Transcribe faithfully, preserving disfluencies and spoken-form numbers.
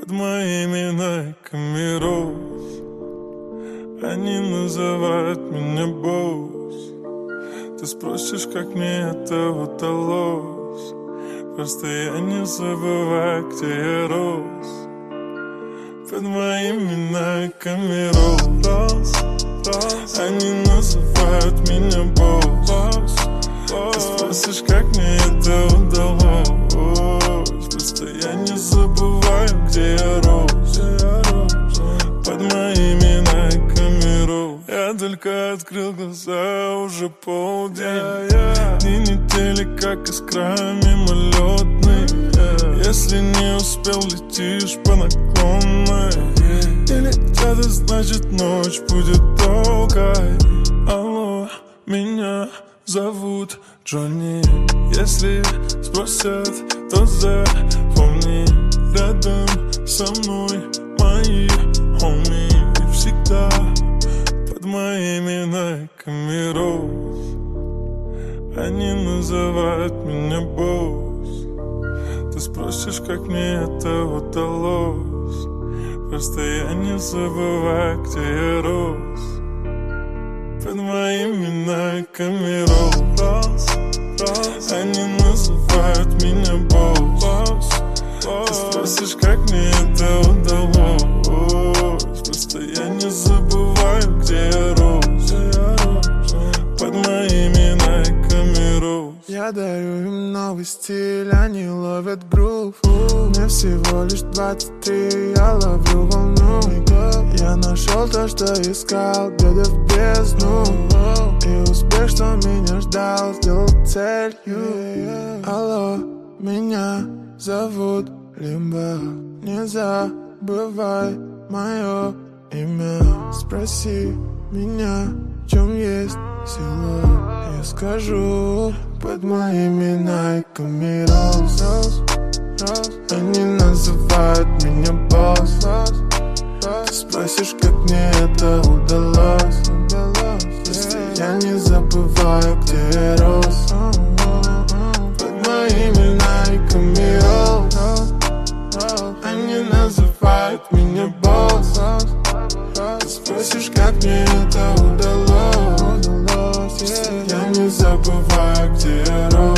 под моими найками роз. Они называют меня босс. Ты спросишь, как мне это удалось. Просто я не забываю, где я рос. Под моими найками роз. Они называют меня босс. Ты спросишь, как мне это удалось. Просто я не забываю, где я рос. Под моими найками роз. Я только открыл глаза, уже полдень. Дни недели, как искра мимолетный. Если не успел, летишь по наклонной. Не летят, значит ночь будет долгой. Алло, меня зовут Джонни. Если спросят, то запомни. Рядом со мной мои хоми. И всегда под моими найками роз. Они называют меня босс. Ты спросишь, как мне это удалось. Просто я не забываю, где я рос. Под моими найками роз. Они называют меня босс. Ты спросишь, как мне это удалось. Просто я не забываю, где я рос. Под моими найками роз. Я дарю им новый стиль, они ловят грув. Мне всего лишь двадцать три, я ловлю волну. Я нашел то, что искал, глядя в бездну. И успех, что меня ждал, сделал целью. Алло, меня зовут Лимба. Не забывай мое имя. Спроси меня, в чем есть сила. Я скажу, под моими найками роз. Они называют меня босс. Ты спросишь, как мне это удалось. Если я не забываю, где я рос. Под моими найками роз. Они называют меня босс. Ты спросишь, как мне это удалось. Если я не забываю, где я рос.